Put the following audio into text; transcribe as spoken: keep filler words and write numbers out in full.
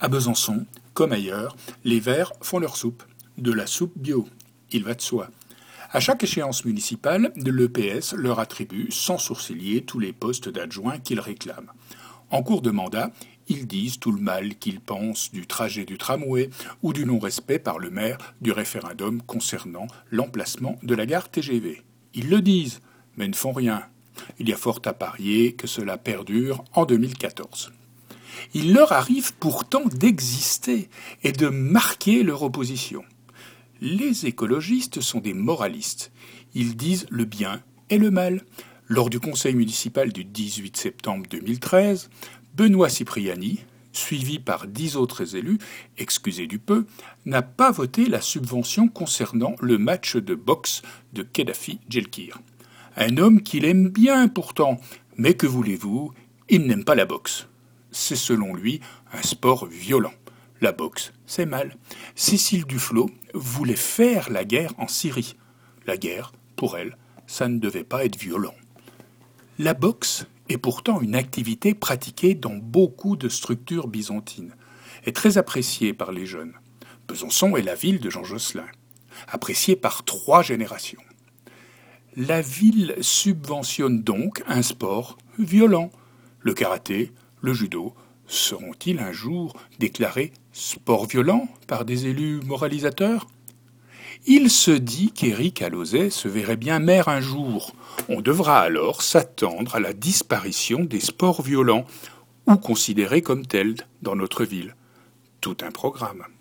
À Besançon, comme ailleurs, les Verts font leur soupe. De la soupe bio, il va de soi. À chaque échéance municipale, l'E P S leur attribue sans sourciller tous les postes d'adjoints qu'ils réclament. En cours de mandat, ils disent tout le mal qu'ils pensent du trajet du tramway ou du non-respect par le maire du référendum concernant l'emplacement de la gare T G V. Ils le disent, mais ne font rien. Il y a fort à parier que cela perdure en deux mille quatorze. Il leur arrive pourtant d'exister et de marquer leur opposition. Les écologistes sont des moralistes. Ils disent le bien et le mal. Lors du conseil municipal du dix-huit septembre deux mille treize, Benoît Cipriani, suivi par dix autres élus, excusez du peu, n'a pas voté la subvention concernant le match de boxe de Kadhafi Djelkir. Un homme qu'il aime bien pourtant, mais que voulez-vous, il n'aime pas la boxe. C'est selon lui un sport violent. La boxe, c'est mal. Cécile Duflot voulait faire la guerre en Syrie. La guerre, pour elle, ça ne devait pas être violent. La boxe est pourtant une activité pratiquée dans beaucoup de structures byzantines et très appréciée par les jeunes. Besançon est la ville de Jean Josselin, appréciée par trois générations. La ville subventionne donc un sport violent. Le karaté, le judo, seront-ils un jour déclarés sport violent par des élus moralisateurs ? Il se dit qu'Éric Alauzet se verrait bien maire un jour. On devra alors s'attendre à la disparition des sports violents ou considérés comme tels dans notre ville. Tout un programme.